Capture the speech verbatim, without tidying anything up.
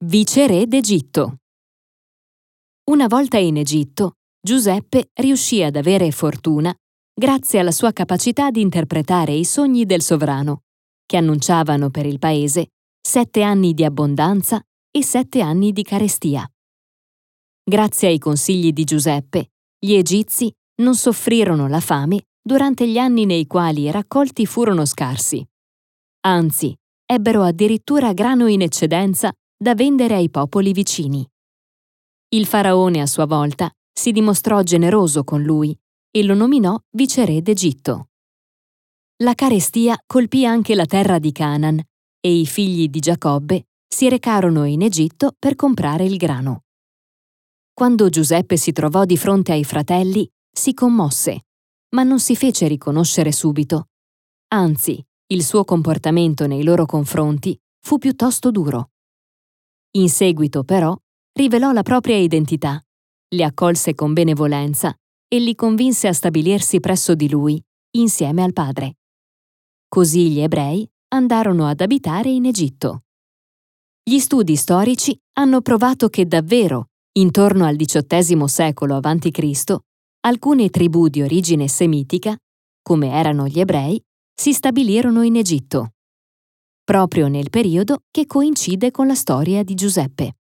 Viceré d'Egitto. Una volta in Egitto, Giuseppe riuscì ad avere fortuna grazie alla sua capacità di interpretare i sogni del sovrano, che annunciavano per il paese sette anni di abbondanza e sette anni di carestia. Grazie ai consigli di Giuseppe, gli egizi non soffrirono la fame durante gli anni nei quali i raccolti furono scarsi. Anzi, ebbero addirittura grano in eccedenza da vendere ai popoli vicini. Il faraone, a sua volta, si dimostrò generoso con lui e lo nominò viceré d'Egitto. La carestia colpì anche la terra di Canaan e i figli di Giacobbe si recarono in Egitto per comprare il grano. Quando Giuseppe si trovò di fronte ai fratelli, si commosse, ma non si fece riconoscere subito. Anzi, il suo comportamento nei loro confronti fu piuttosto duro. In seguito, però, rivelò la propria identità, li accolse con benevolenza e li convinse a stabilirsi presso di lui, insieme al padre. Così gli ebrei andarono ad abitare in Egitto. Gli studi storici hanno provato che davvero, intorno al diciottesimo secolo avanti Cristo, alcune tribù di origine semitica, come erano gli ebrei, si stabilirono in Egitto, proprio nel periodo che coincide con la storia di Giuseppe.